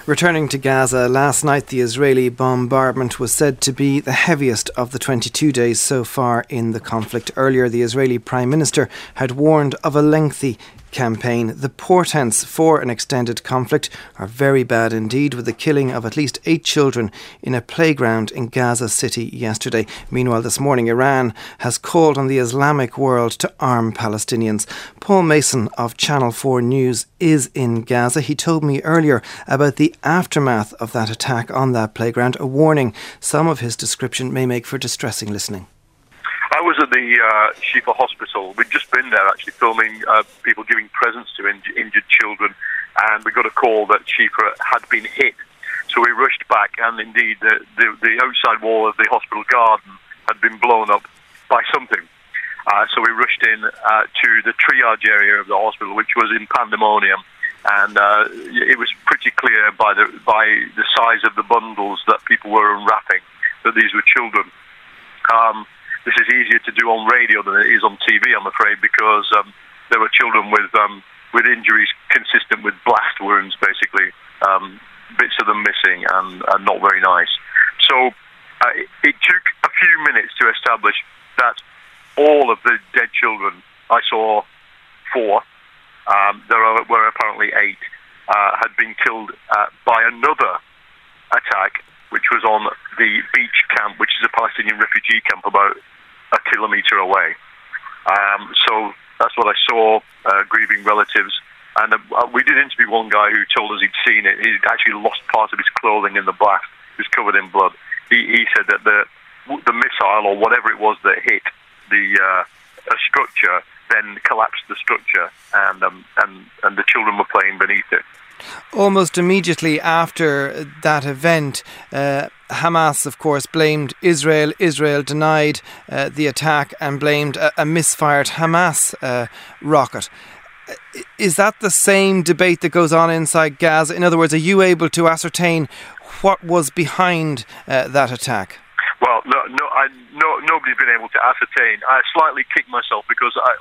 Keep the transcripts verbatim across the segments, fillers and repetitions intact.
Returning to Gaza, last night the Israeli bombardment was said to be the heaviest of the twenty-two days so far in the conflict. Earlier, the Israeli Prime Minister had warned of a lengthy campaign. The portents for an extended conflict are very bad indeed, with the killing of at least eight children in a playground in Gaza City yesterday. Meanwhile, this morning, Iran has called on the Islamic world to arm Palestinians. Paul Mason of Channel four News is in Gaza. He told me earlier about the aftermath of that attack on that playground, a warning some of his description may make for distressing listening. I was at the uh, Shifa hospital. We'd just been there actually filming uh, people giving presents to in- injured children, and we got a call that Shifa had been hit. So we rushed back, and indeed the, the, the outside wall of the hospital garden had been blown up by something. Uh, so we rushed in uh, to the triage area of the hospital, which was in pandemonium, and uh, it was pretty clear by the by the size of the bundles that people were unwrapping that these were children. Um, This is easier to do on radio than it is on T V, I'm afraid, because um, there were children with um, with injuries consistent with blast wounds, basically, um, bits of them missing and, and not very nice. So uh, it, it took a few minutes to establish that all of the dead children, I saw four, um, there are, were apparently eight, uh, had been killed uh, by another attack, which was on the beach camp, which is a Palestinian refugee camp about a kilometre away. Um, so that's what I saw, uh, grieving relatives. And uh, we did interview one guy who told us he'd seen it. He'd actually lost part of his clothing in the blast. He was covered in blood. He, he said that the the missile, or whatever it was that hit the uh, a structure, then collapsed the structure, and, um, and, and the children were playing beneath it. Almost immediately after that event, uh, Hamas, of course, blamed Israel. Israel denied uh, the attack and blamed a, a misfired Hamas uh, rocket. Is that the same debate that goes on inside Gaza? In other words, are you able to ascertain what was behind uh, that attack? Well, no, no, I, no, nobody's been able to ascertain. I slightly kicked myself because I...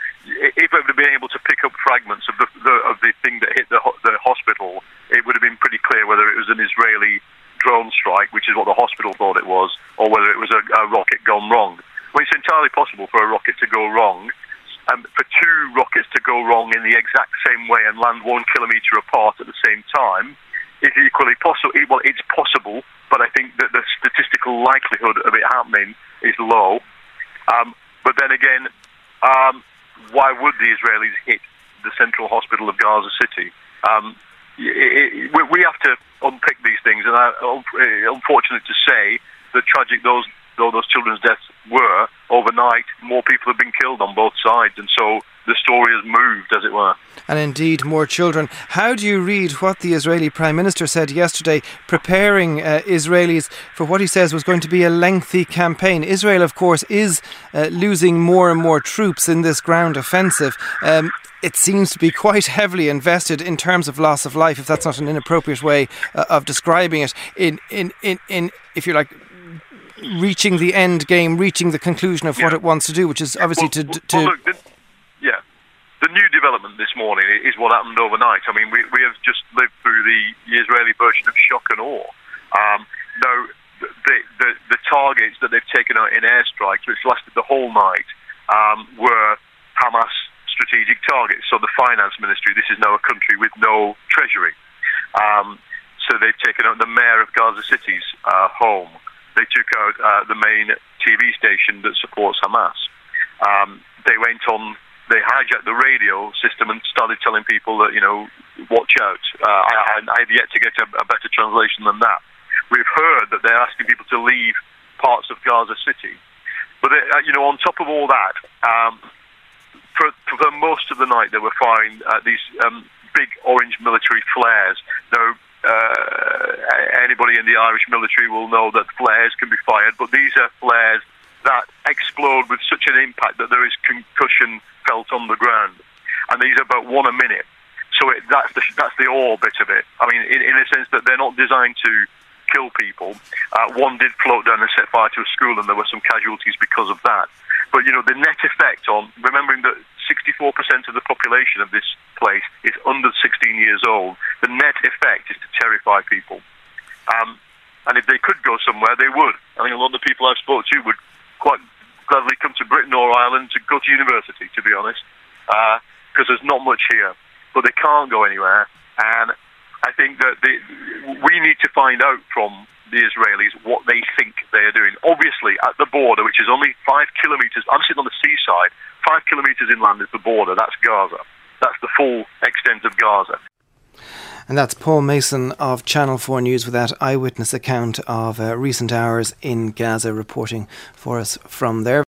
if I would have been able to pick up fragments of the, the of the thing that hit the the hospital, it would have been pretty clear whether it was an Israeli drone strike, which is what the hospital thought it was, or whether it was a, a rocket gone wrong. Well, it's entirely possible for a rocket to go wrong, and for two rockets to go wrong in the exact same way and land one kilometre apart at the same time is equally possible. Well, it's possible, but I think that the statistical likelihood of it happening is low. Um, but then again, um, why would the Israelis hit the central hospital of Gaza City? Um, it, it, we have to unpick these things, and uh, unfortunate to say, the tragic those though those children's deaths were, overnight, more people have been killed on both sides, and so the story has moved, as it were. And indeed, more children. How do you read what the Israeli Prime Minister said yesterday, preparing uh, Israelis for what he says was going to be a lengthy campaign? Israel, of course, is uh, losing more and more troops in this ground offensive. Um, it seems to be quite heavily invested in terms of loss of life, if that's not an inappropriate way uh, of describing it, in, in, in, in, if you're like, reaching the end game, reaching the conclusion of yeah. what it wants to do, which is obviously well, to... to well, look, the, yeah, the new development this morning is what happened overnight. I mean, we, we have just lived through the Israeli version of shock and awe. Um, now, the, the, the targets that they've taken out in airstrikes, which lasted the whole night, um, were Hamas strategic targets. So the finance ministry, this is now a country with no treasury. Um, so they've taken out the mayor of Gaza City's uh, home. They took out uh, the main T V station that supports Hamas. Um, they went on, they hijacked the radio system and started telling people that, you know, watch out. Uh, I, I have yet to get a, a better translation than that. We've heard that they're asking people to leave parts of Gaza City. But, they, uh, you know, on top of all that, um, for, for most of the night they were firing uh, these um, big orange military flares. Now, Uh, anybody in the Irish military will know that flares can be fired, but these are flares that explode with such an impact that there is concussion felt on the ground, and these are about one a minute. So it, that's the that's the awe bit of it. I mean, in, in a sense that they're not designed to kill people. Uh, one did float down and set fire to a school, and there were some casualties because of that. But you know, the net effect on remembering that sixty-four percent of the population of this place is under sixteen years old. The net effect is to terrify people. Um, and if they could go somewhere, they would. I think a lot of the people I've spoken to would quite gladly come to Britain or Ireland to go to university, to be honest, because uh, there's not much here. But they can't go anywhere. And I think that they, we need to find out from the Israelis what they think they are doing. Obviously, at the border, which is only five kilometres, I'm sitting on the seaside, five kilometres inland is the border, that's Gaza. That's the full extent of Gaza. And that's Paul Mason of Channel four News with that eyewitness account of uh, recent hours in Gaza, reporting for us from there.